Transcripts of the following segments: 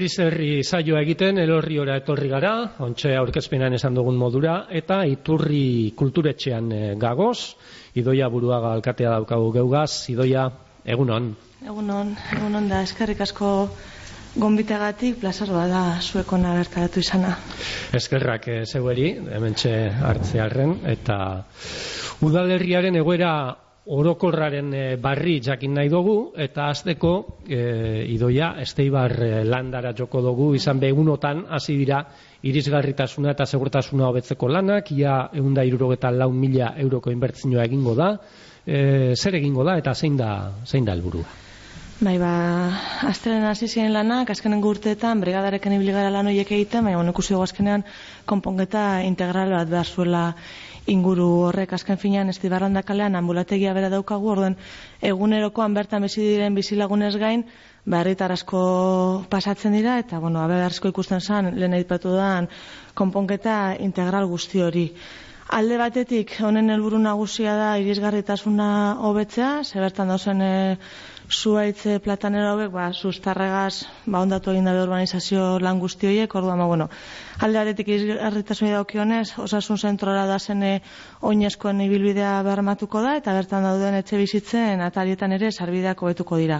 Herriz herri saioa egiten Elorriora etorri gara, ontxe aurkezpenan esan dugun modura, eta Iturri kulturetxean gagoz, Idoia Buruaga alkatea daukagu geugaz. Idoia, egunon. Egunon da, eskerrik asko gonbiteagatik, plazar da zuekona bertaratu izana. Eskerrak zeueri, hementxe hartzearren, eta udalerriaren egoera orokorraren barri jakin nahi dugu, eta hasteko Idoia, Esteibar landara joko dugu, izan begunotan hasi dira irisgarritasuna eta segurtasuna hobetzeko lanak, ia 164.000 euroko inbertsioa egingo da, zer egingo da eta zein da helburua? Bai, astelen hasi ziren lanak, azkenengo urteetan brigadarekin ibili gara lan horiek egiten, baina ikusi dugu azkenean konponketa integral bat behar zuela inguru horrek. Azken finean Esteibarranda kalean ambulategia bera daukagu, orduen egunerokoan bertan bizi diren bizilagunez gain, herritar asko pasatzen dira, eta asko ikusten zen, lehen aipatu da konponketa integral guzti hori. Alde batetik, honen helburu nagusia da irisgarritasuna hobetzea, ze bertan dauzen zuaitz platanero hauek, sustarregaz ondatu egin dabe urbanizazio lan guzti horiek, orduan, alde batetik irisgarritasuna daukionez, osasun zentrora da zen oinezkoen ibilbidea bermatuko da, eta bertan dauden etxe bizitzen atarietan ere sarbideak hobetuko dira.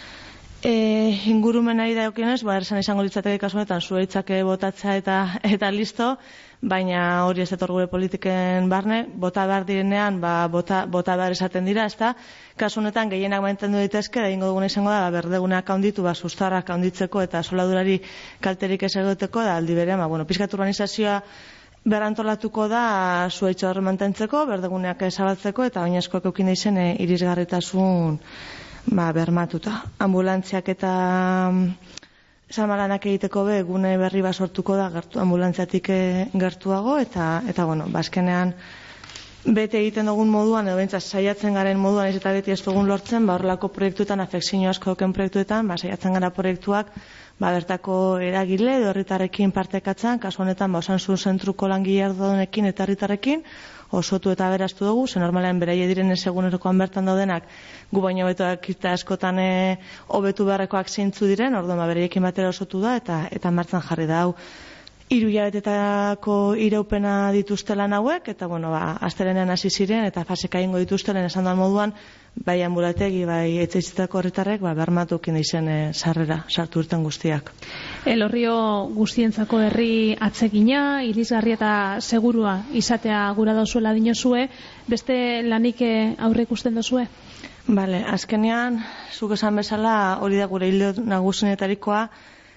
Ingurumenari daukionez, esan izango litzateke kasunetan zuaitzak botatzea eta listo, baina hori ez dator gure politiken barne, bota behar direnean, bota behar esaten dira, ezta? Kasu honetan gehienak mantendu daitezke, da egingo duguna izango da, berdegunak handitu, sustarrak handitzeko eta soladurari kalterik ez egoteko, da aldi berean, pixkat urbanizazioa berantolatuko da zuaitza horre mantentzeko, berdeguneak ezabatzeko, eta oinezkoak eukin izen irisgarritasun bermatuta. Ambulantziak eta zamalanak egiteko gune berri bat sortuko da ambulantziatik gertuago, eta azkenean bete egiten dugun moduan, edo bentsaz saiatzen garen moduan, ez eta beti ez dugun lortzen, horrelako proiektuetan, afekzio asko duken proiektuetan, saiatzen gara proiektuak, bertako eragile edo herritarrekin partekatzen, kasu honetan, osasun zentruko langile ardudunekin eta herritarrekin, osotu eta beraztu dugu, ze normalean beraie diren egunerokoan bertan daudenak, gu baino betoak eta askotan hobetu beharrekoak zeintzu diren, orduan beraiekin batera osotu da, eta martzan jarri da hau. 3 hilabetetako iraupena dituzte lan hauek, eta astelenean hasi ziren, eta faseka egingo dituztelen esan duan moduan, bai ambulategi, bai etxeizitako herritarrek, bermatukin izen sarrera, sartu urten guztiak. Elorrio guztientzako herri atsegina, irisgarria eta segurua izatea gura dauzuela dinozue, beste lanik aurre ikusten dozue? Bale, azkenean, zuk esan bezala, hori da gure hildo nagusinetarikoa,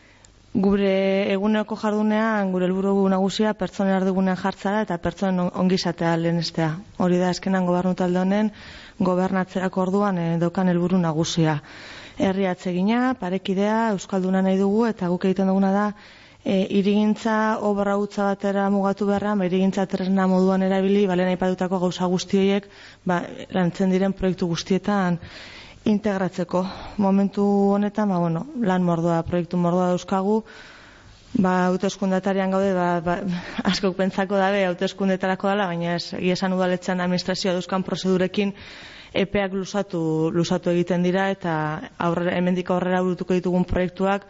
gure eguneroko jardunean, gure helburu nagusia pertsonen erdigunean jartzara eta pertsonen ongizatea lehenestea. Hori da azkenan gobernu talde honen gobernatzerako orduan daukan helburu nagusia. Herri atsegina, parekidea, euskalduna nahi dugu, eta guk egiten duguna da hirigintza obra hutsa batera mugatu beharrean, hirigintza tresna moduan erabili, lehen aipatutako gauza guzti horiek lantzen diren proiektu guztietan integratzeko. Momentu honetan, lan mordoa, proiektu mordoa dauzkagu, hauteskundatarian gaude, askok pentsako dabe hauteskundetarako dela, baina egia esan udaletxean administrazioa dauzkan prozedurekin epeak luzatu egiten dira, eta hemendik aurrera burutuko ditugun proiektuak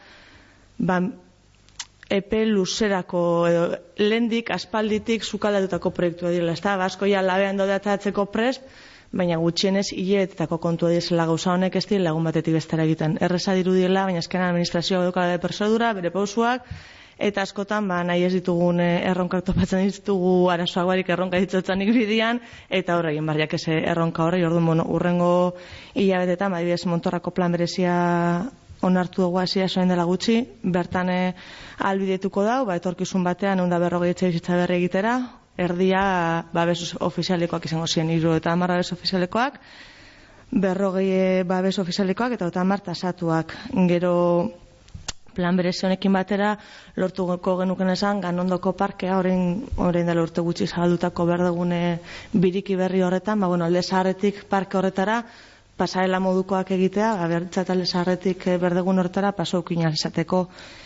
epe luzerako, edo lehendik, aspalditik sukaldatutako proiektua direla. Asko ja labean daude atatzeko prest, baina gutxienez hilebetetako kontua diesela gauza honek ez dira lagun batetik bestera egiten. Erreza dirudiela, baina azkenan administrazioa edukala de prozedura, bere pausuak, eta askotan nahi ez ditugun erronkak topatzen ditugu arazoak barik erronka ditzotanik bidian, eta horregin barriak ez erronka horrei, orduan urrengo hilabetetan, adibidez Montorrako plan berezia onartu dugu hasia soen dela gutxi, bertan ahalbidetuko dau, etorkizun batean 140 etxebizitza berri egitera, erdia babes ofizialekoak izango ziren, 30 babes ofizialekoak, 40 babes ofizialekoak eta 30 tasatuak. Gero plan berezi honekin batera lortuko genuken esan Ganondoko parkea, orain dela urte gutxi zabaldutako berdegune biriki berri horretan, alde zaharretik parke horretara pasarela modukoak egitea, bertzat alde zaharretik berdegun horretara pasaukin izateko.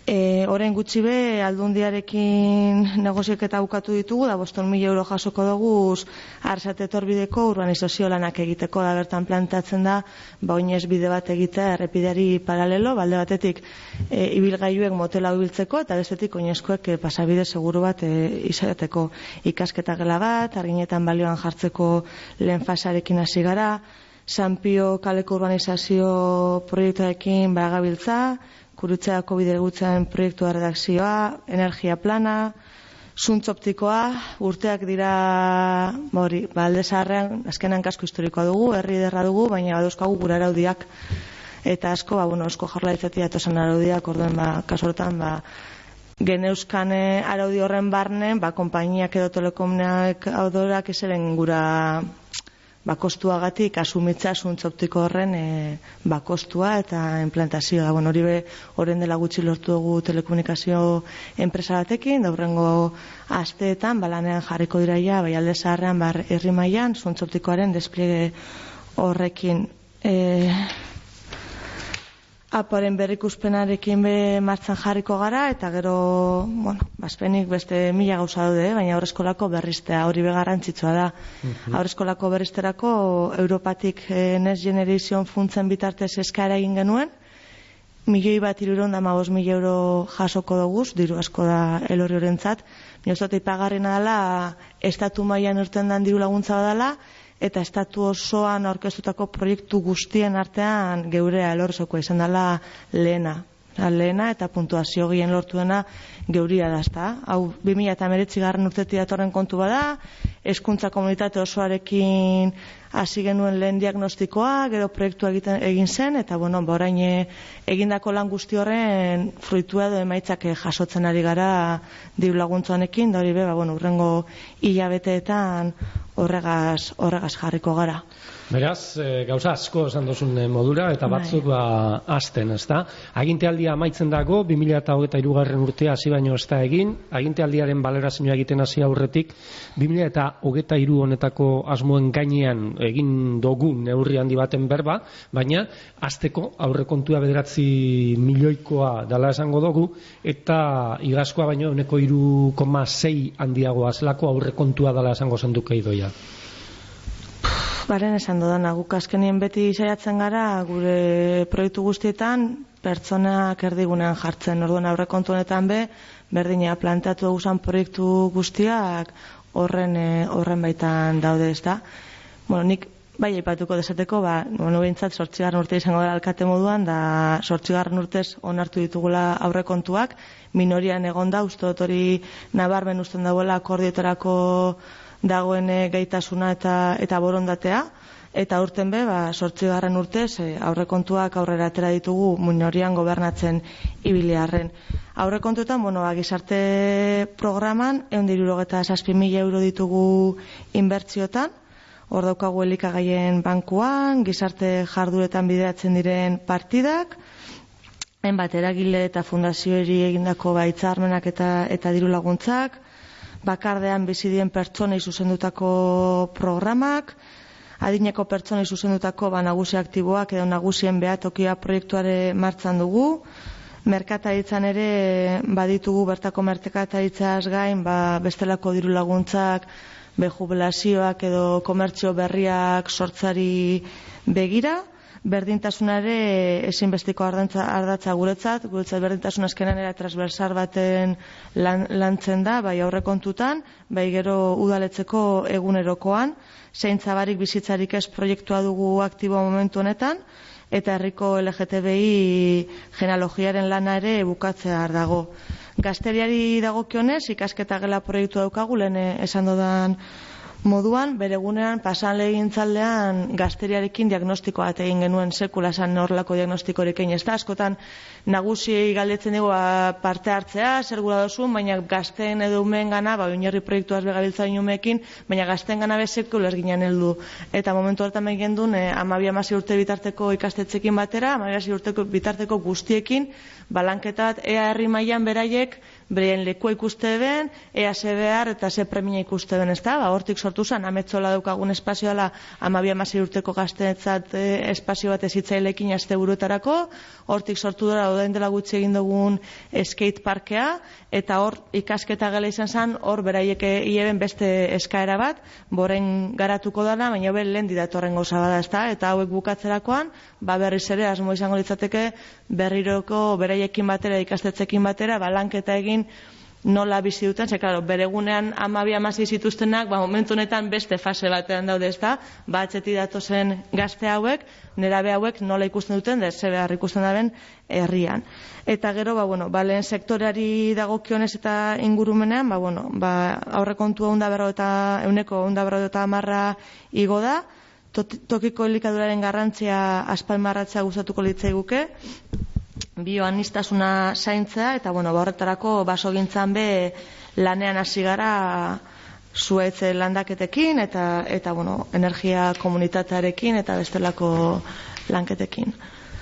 Orain gutxi be, Aldundiarekin negoziaketa bukatu ditugu, da 500.000 euro jasoko dugu Arsate etorbideko urbanizazio lanak egiteko, da bertan plantatzen da, oinez bide bat egitea errepideari paralelo, balde batetik ibilgailuek motela ibiltzeko, eta bestetik oinezkoek pasabide seguru bat izateko. Ikasketa gela bat, Arginetan balioan jartzeko lehen fasearekin hasi gara, San Pio kaleko urbanizazio proiektuarekin bagabiltza, Kurutzeako bide gutzen proiektua redakzioa, energia plana, zuntz optikoa, urteak dira, Alde Zaharrean, azkenan kasko historikoa dugu, herri ederra dugu, baina badauzkagu gure araudiak, eta asko, Eusko Jaurlaritzatik datozen araudiak, orduen, kasu horretan, geneuzkan araudi horren barnen, konpainiak edo telekomunak audorak eseren gura kostuagatik asumitza zuntz optiko horren kostua eta implantazioa. Hori be, horren dela gutxi lortu dugu telekomunikazio enpresa batekin, da hurrengo asteetan, lanean jarriko diraia, Alde Zaharrean, herri mailan zuntz optikoaren despliege horrekin. Aporen berrikuspenarekin martxan jarriko gara, eta gero, azpenik beste 1000 gauza daude, baina aurreskolako berriztea, hori garrantzitsua da. Aurreskolako berrizterako Europatik Next Generation funtzen bitartez eskaera egin genuen, 1.315.000 euro jasoko dugu, diru asko da elorri horrentzat, niozote ipagarrena dela, estatu mailan urten dan diru laguntza badala, eta estatu osoan aurkeztutako proiektu guztien artean geurea elorzokoa izan dela lehena eta puntuazio gehien lortuena geuria da, ezta? Hau 2019 urtetik datorren kontu bada, hezkuntza komunitate osoarekin hasi genuen lehen diagnostikoa, gero proiektua egin zen, eta orain egindako lan guzti horren fruitua edo emaitzak jasotzen ari gara diru laguntza honekin, da hori hurrengo hilabeteetan horregaz jarriko gara. Beraz, gauza asko esan dozun modura, eta batzuk hasten, ezta? Agintealdia amaitzen dago, 2023 urtea hasi baino ez da egin, agintealdiaren balorazioa egiten hasi aurretik, 2023 honetako asmoen gainean egin dugun neurri handi baten berba, baina hasteko aurrekontua 9 milioikoa dela esango dugu, eta igazkoa baino 3,6 handiagoa zelako aurrekontua dela esango zenduke idoia. Baren esan dudana, guk azkenien beti saiatzen gara, gure proiektu guztietan, pertsonak erdigunean jartzen. Orduan aurrekontu honetan berdina planteatu duguzan proiektu guztiak horren baitan daude, ez da. Nik bai aipatuko desateko, behintzat 8. urte izango dela alkate moduan, da 8. urtez onartu ditugula aurrekontuak, minorian egonda, uste dut hori nabarmen usten dagoela akordioetarako dagoen gaitasuna eta borondatea, eta urten 8. urtez aurrekontuak aurrera atera ditugu minorian gobernatzen ibiliarren. Aurrekontuetan, gizarte programan 167.000 euro ditugu inbertsiotan, hor daukagu elikagaien bankuan, gizarte jarduretan bideratzen diren partidak, hainbat eragile eta fundazioeri egindako hitzarmenak eta diru laguntzak, bakardean bizidien pertsonei zuzendutako programak, adineko pertsonei zuzendutako nagusi aktiboak edo nagusien behatokia proiektuare martzan dugu, merkataritzan ere baditugu bertako merkataritzaz gain, bestelako diru laguntzak, jubilazioak edo komertzio berriak sortzari begira, berdintasunare ezinbestiko ardatza guretzat berdintasun azkenan era transversal baten lantzen da, bai aurrekontutan, bai gero udaletzeko egunerokoan, zaintzabarik bizitzarik ez proiektua dugu aktibo momentu honetan, eta herriko LGTBI genealogiaren lana ere bukatzea dago. Gazteriari dagokionez, ikasketa gela proiektu daukagu, lehen esan dodan moduan, bere egunean, pasan legintzaldean gazteriarekin diagnostikoa eta egin genuen sekula esan horrelako diagnostikorekin, ez da, askotan nagusiei galdetzen dugu parte hartzea, zer gura dozun, baina gazteen edo umeen gana, oinarri proiektuaz begabiltza inumeekin, baina gazteen gana sekula ez ginen heldu. Eta momentu horretan egin duen, 12 urte bitarteko ikastetzekin batera, 12 urte bitarteko guztiekin, balanketat, ea herri mailan beraiek bereien lekua ikuste ben, ea ze behar eta ze premia ikuste ben, ezta? Hortik sortu zen, ametzola daukagun espazioala 12-16 urteko gazteentzat espazio bat ezitzailekin asteburuetarako, hortik sortu dara orain dela gutxi egin dugun skate parkea, eta hor ikasketa gela izan zen, hor beraiek hileben beste eskaera bat, boren garatuko dana, baina lehen didatorren gauza bada, ezta? Eta hauek bukatzerakoan, berriz ere asmo izango litzateke berriroko beraiekin batera, ikastetzekin batera, lanketa egin nola bizi duten, ze, klaro, beregunean 12-16 zituztenak, momentu honetan beste fase batean daude, ezta? Atzetik datozen gazte hauek, nerabe hauek nola ikusten duten, ze behar ikusten daben herrian. Eta gero, lehen sektoreari dagokionez eta ingurumenean, aurrekontua 150% igo da, tokiko elikaduraren garrantzia azpimarratzea gustatuko litzaiguke, bioaniztasuna zaintzea, eta horretarako basogintzan be lanean hasi gara zuhaitz landaketekin eta energia komunitatearekin eta bestelako lanketekin.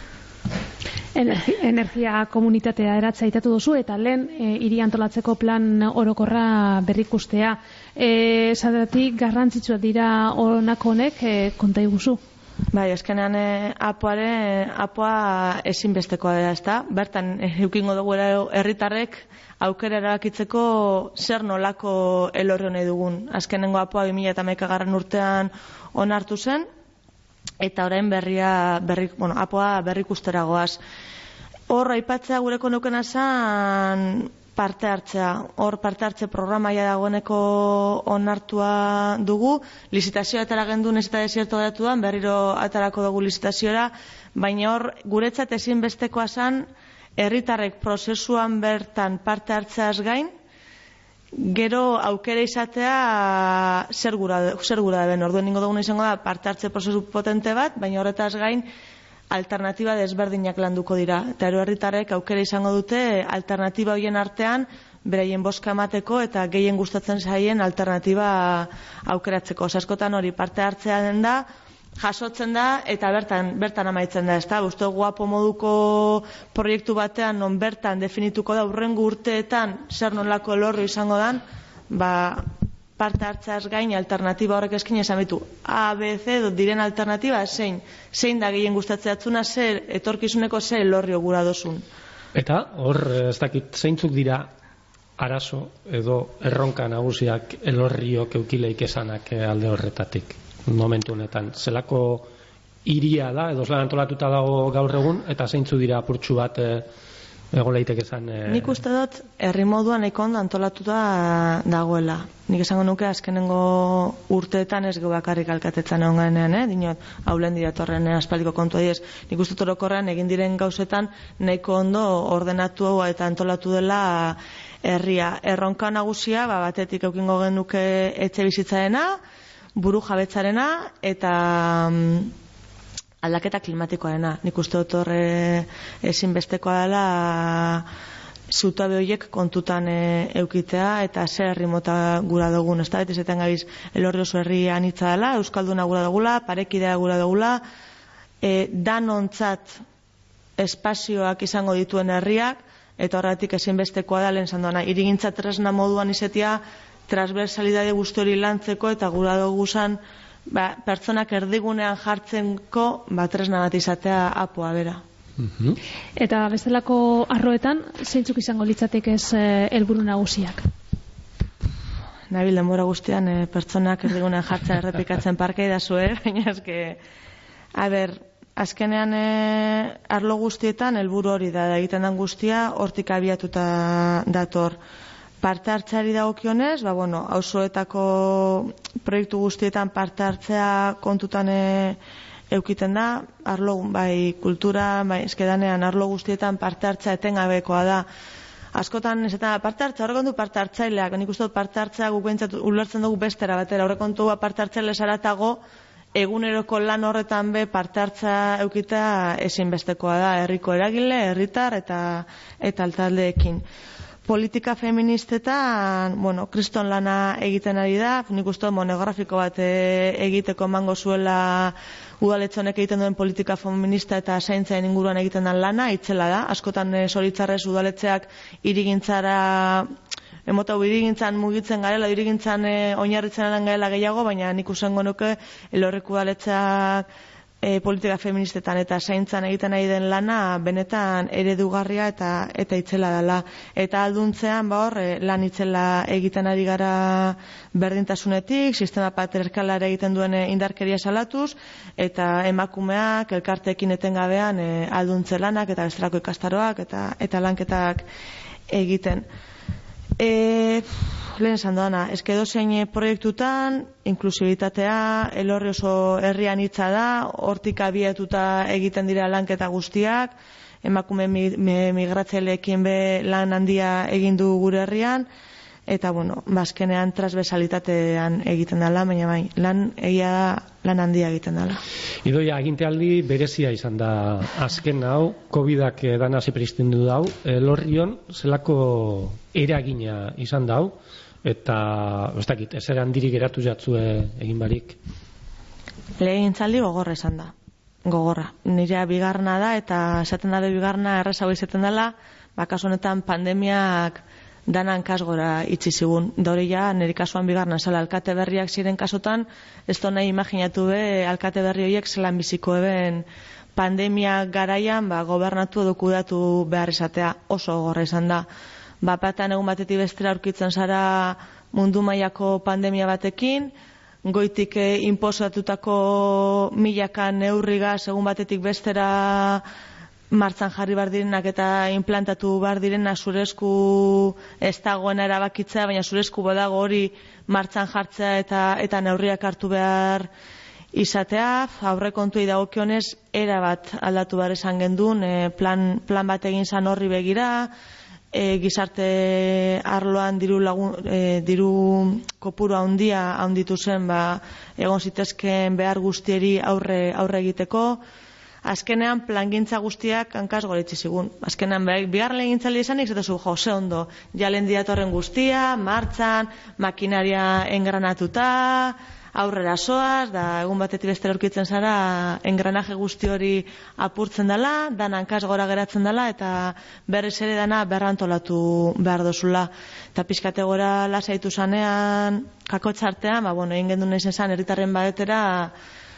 Energia komunitatea eratza aitatu duzu, eta lehen hiri antolatzeko plan orokorra berrikustea. Zergatik garrantzitsua dira honako honek, konta iguzu? Bai, azkenean apoa ezinbestekoa dela, ezta? Bertan eukingo dugu herritarrek aukera erabakitzeko zer nolako elorri nahi dugun. Azkenengo apoa 2011 urtean onartu zen, eta orain apoa berrikustera goaz. Hor aipatzea gureko nukena zen parte hartzea. Hor parte hartze programaia dagoeneko onartua dugu, lizitazioa atara gendun ez eta desierto datuan, berriro atarako dugu lizitaziora, baina hor guretzat ezinbestekoa zen herritarrek prozesuan bertan parte hartzeaz gain, gero aukera izatea zer gura da ben. Orduen ningo duguna izango da parte hartze prozesu potente bat, baina horretaz gain alternatiba desberdinak landuko dira. Eta herritarrek aukera izango dute alternatiba horien artean beraien bozka emateko eta gehien gustatzen zaien alternatiba aukeratzeko. Askotan hori parte hartzea den da, jasotzen da eta bertan amaitzen da, ezta? Uste guapo moduko proiektu batean non bertan definituko da hurrengo urteetan zer nolako elorri izango dan, parte hartzeaz gain alternatiba horrek eskin esan bitu. A, B, C diren alternatiba zein da gehien gustatzea atzuna, zer etorkizuneko zer elorri gura dozun. Eta hor ez dakit zeintzuk dira arazo edo erronka nagusiak elorriok eukileik esanak alde horretatik momentu honetan. Zelako hiria da edo zelan antolatuta dago gaur egun eta zeintzu dira apurtxu bat egon leiteke esan. Nik uste dut herri moduan nahiko ondo antolatuta dagoela. Nik esango nuke azkenengo urteetan ez bakarrik alkatetzan egon garenean, dinot, haulen didatorren aspaldiko kontua diez. Nik uste orokorrean egin diren gauzetan nahiko ondo ordenatu eta antolatu dela herria. Erronka nagusia, batetik eukingo genuke etxe bizitzaena, buru jabetzarena eta aldaketa klimatikoarena. Nik uste dut horre ezinbestekoa dela zutabe horiek kontutan eukitea eta zer herri mota gura dugun, ez da? Eta ezetan gabiz elorri oso herri anitza dela, euskalduna gura dugula, parekidea gura dugula, danontzat espazioak izango dituen herriak, eta horretik ezinbestekoa da lehen zandoana. Irigintza tresna moduan izetia transversalidade guzti hori lantzeko eta gura dugu zan pertsonak erdigunean jartzenko tresna bat izatea apoa bera. Eta bestelako arroetan, zeintzuk izango litzateke ez helburu nagusiak? Nabil denbora guztian pertsonak erdigunean jartzen errepikatzen parkei da zuen, baina eske, azkenean arlo guztietan helburu hori da egiten den guztia hortik abiatuta dator. Parte hartzeari dagokionez, auzoetako proiektu guztietan parte hartzea kontutan eukiten da, arlo kultura, eskedanean arlo guztietan parte hartzea etengabekoa da. Askotan ez eta parte hartzea, horrekontu parte hartzaileak, nik uste dut parte hartzea guk behintzat ulertzen dugu bestera batera, horrekontu parte hartzaile zaratago eguneroko lan horretan be parte hartzea eukitea ezinbestekoa da, herriko eragile, herritar eta altaldeekin. politika feministetan, kriston lana egiten ari da, nik uste monografiko bat egiteko emango zuela udaletxonek egiten duen politika feminista eta zaintzaen inguruan egiten den lana, itzela da, askotan zoritzarrez udaletxeak irigintzara, emotau irigintzan mugitzen garela, irigintzan oinarritzen alan garela gehiago, baina nik usango nuke elorrek udaletxeak politika feministetan eta zaintzan egiten nahi den lana benetan eredugarria eta itzela dela. Eta alduntzean lan itzela egiten ari gara berdintasunetik, sistema patriarkalara egiten duen indarkeria salatuz, eta emakumeak elkarteekin etengabean alduntze lanak eta bestelako ikastaroak eta lanketak egiten. Lehen esan doana, edozein proiektutan, inklusibitatea, Elorri oso herrian hitza da, hortik abiatuta egiten dira lanketa guztiak, emakume migratzaileekin be lan handia egin du gure herrian, eta azkenean transversalitatean egiten dela, baina bai, lan handia egiten dela. Idoia, agintealdi berezia izan da azken hau, COVID-ak dana zipristindu dau, Elorrion zelako eragina izan dau, eta ez dakit, ezer handirik geratu jatzue egin barik? Legegintzaldi gogorra izan da. Gogorra. Nire bigarna da, eta esaten dabe bigarna errazago izaten dela, kasu honetan pandemiak danan kasgora itxi zigun. Dori ja, nire kasuan bigarna zela alkate berriak ziren kasotan, ez da nahi imaginatu be, alkate berri horiek zelan biziko eben pandemia garaian gobernatu edo kudatu behar izatea, oso gogorra izan da. Bapatan egun batetik bestera aurkitzen zara mundu mailako pandemia batekin, goitik inposatutako milaka neurrigaz egun batetik bestera martzan jarri behar direnak eta implantatu behar direnak zure esku ez dagoena erabakitzea, baina zure esku badago hori martzan jartzea eta neurriak hartu behar izatea. Aurrekontuei dagokionez erabat aldatu behar esan gendun, plan bat egin zan horri begira, gizarte arloan diru kopuru handitu zen egon zitezkeen behar guztieri aurre egiteko. Azkenean plangintza guztiak hankaz goretsi zigun. Azkenean bigarren legintzaldi izanik zetezu ze ondo, jalen diatorren guztia, martxan, makinaria engranatuta, aurrera soaz, da egun batetik bestera aurkitzen zara engranaje guzti hori apurtzen dela, dan hankaz gora geratzen dela, eta berriz ere dana berrantolatu behar dozula. Eta pixkate gora lasaitu zanean, kakotxartean, egin gendun nahi zen herritarren badetera,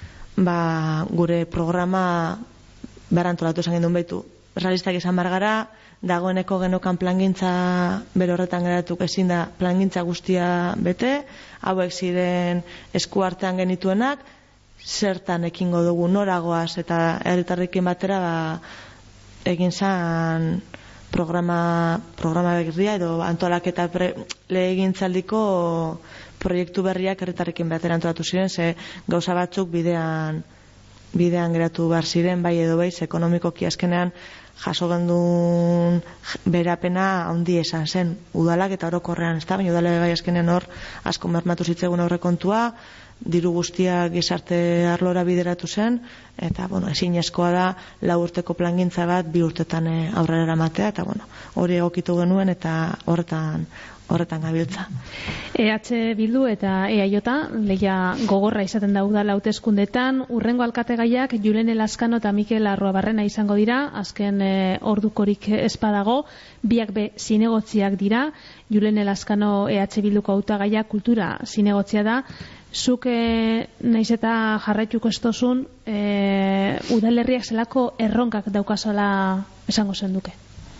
gure programa berrantolatu esan gendun behitu. Realistak izan behar gara, dagoeneko genokan plangintza bere horretan geratuko ezin da plangintza guztia bete, hauek ziren eskuartean genituenak, zertan ekingo dugu noragoaz eta herritarrekin batera egin zan programa berria edo antolaketa legegintzaldiko proiektu berriak herritarrekin batera antolatu ziren, ze gauza batzuk bidean geratu behar ziren, bai edo bai, ekonomikoki azkenean jaso gendun berapena handi esan zen udalak eta orokorrean, ez da, baina udalak bai azkenean hor asko mermatu zitzegun aurrekontua, diru guztia gizarte arlora bideratu zen, eta ezinezkoa da 4 urteko plangintza bat 2 urtetan aurrera eramatea, eta hori egokitu genuen eta horretan gabiltza. EH Bildu eta EAJ lehia gogorra izaten da udal hauteskundetan, urrengo alkategaiak Julene Lazkano eta Mikel Arruabarrena izango dira, azken ordukorik espadago, biak be zinegotziak dira, Julene Lazkano EH Bilduko hautagaia kultura zinegotzia da. Zuk naiz eta jarraituko ez tozun, udalerriak zelako erronkak daukazala esango zenduke?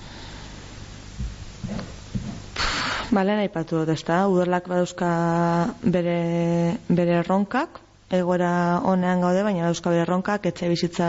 Lehen aipatu dut, ez da, udalak badauzka bere erronkak, egoera honean gaude, baina dauzka bere erronkak, etxe bizitza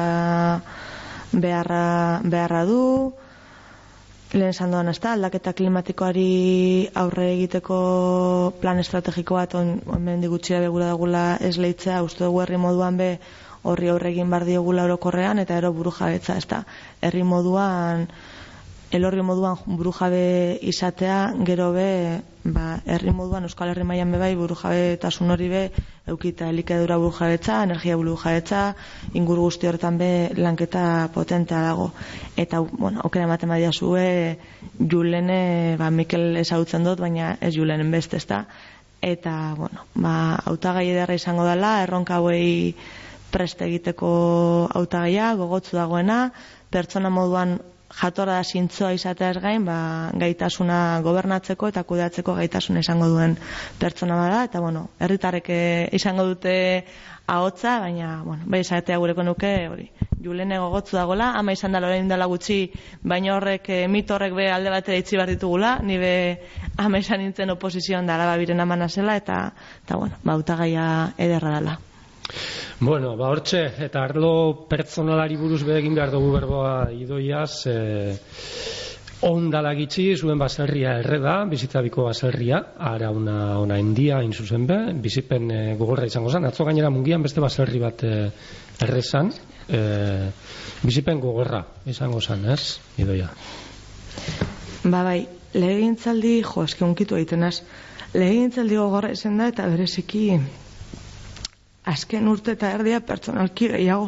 beharra du, lehen esan doan, ez da, aldaketa klimatikoari aurre egiteko plan estrategiko bat hemen digutxira begura dagula esleitzea, uste dugu herri moduan be horri aurre egin bar diogula orokorrean, eta ero buru jabetza, ez da, herri moduan elorri moduan burujabe izatea, gero be, herri moduan, Euskal Herri mailan be bai, burujabetasun hori be, eukita elikadura burujabetza, energia burujabetza, inguru guzti horretan be lanketa potentea dago. Eta, bueno, aukera ematen badia zue, Julene, Mikel ezagutzen dut, baina ez Julenen beste, ezta. Eta, bueno, hautagai ederra izango dela, erronka hauei preste egiteko hautagaia, gogotsu dagoena, pertsona moduan jatorra da zintzoa izateaz gain, gaitasuna gobernatzeko eta kudeatzeko gaitasuna izango duen pertsona bada, eta, bueno, herritarrek izango dute ahotsa, baina, bueno, bai izatea gureko nuke, hori, Julene gogotsu dagoela, ama izan dela orain dela gutxi, baina horrek, mito horrek be alde batera itzi behar ditugula, ni be ama izan nintzen oposizioan da alaba biren amana zela, eta bueno, hautagaia ederra dela. Bueno, hortxe, eta arlo pertsonalari buruz egin behar dugu berboa Idoiaz, ondala gitxi, zuen baserria erreda, bizitzabiko baserria, ara una endia inzuzen be, bizipen gogorra izango zen, atzo gainera mungian beste baserri bat errezan, bizipen gogorra izango zen, ez, Idoia? Bai, legegintzaldi, eske unkitu egitenaz, legegintzaldi gogorra izan da, eta bereziki azken urte eta erdia pertsonalki gehiago.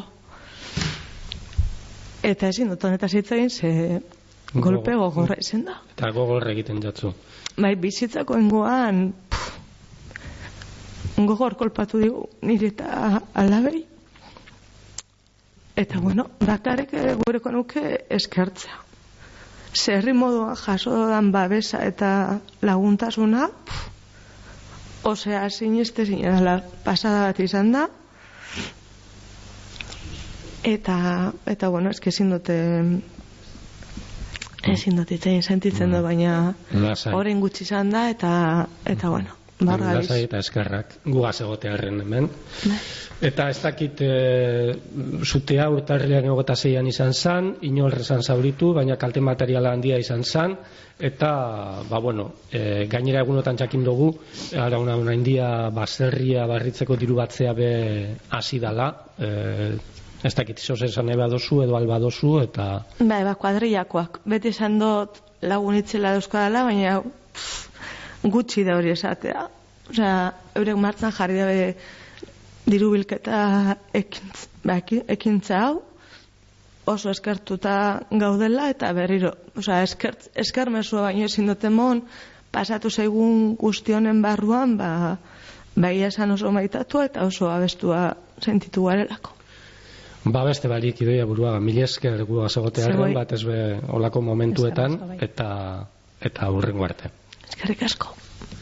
Eta ezin dut honetaz hitz egin, ze golpe gogorra izan da. Eta gogorra egiten jatzu. Bai, bizitzako ingoan gogor kolpatu digu nire eta alabei. Eta, bueno, bakarrik gureko nuke eskertzea. Zerri moduan jaso dan babesa eta laguntasuna, osea, sineste zinela pasada bat izan da. Eta bueno, eske ezin dute itzein sentitzen du, baina orain gutxi izan da, eta bueno, bargabiz. Lasai eta eskerrak, gugaz egotearen hemen. Eta ez dakit zutea urtarrilean 26an izan zan, inolrezan zauritu, baina kalte materiala handia izan zan, eta, bueno, gainera egunotan jakin dugu, ara una india baserria barritzeko diru batzea be hasi dala, ez dakit izoz esan eba dozu edo alba dozu, eta... Kuadrillakoak, beti esan dut lagunitzela dauzkadala, baina gutxi da hori esatea. Osea, eurek martzan jarri dabe diru bilketa ekintza hau, oso eskertuta gaudela, eta berriro, osea, esker mesua baino ezin duten mon, pasatu zaigun guztionen barruan, egia esan oso maitatua eta oso abestua sentitu garelako. Beste barik Idoia burua, mil esker gugaz egotearen, bat ez be olako momentuetan, eta hurrengo arte. Eskerrik asko.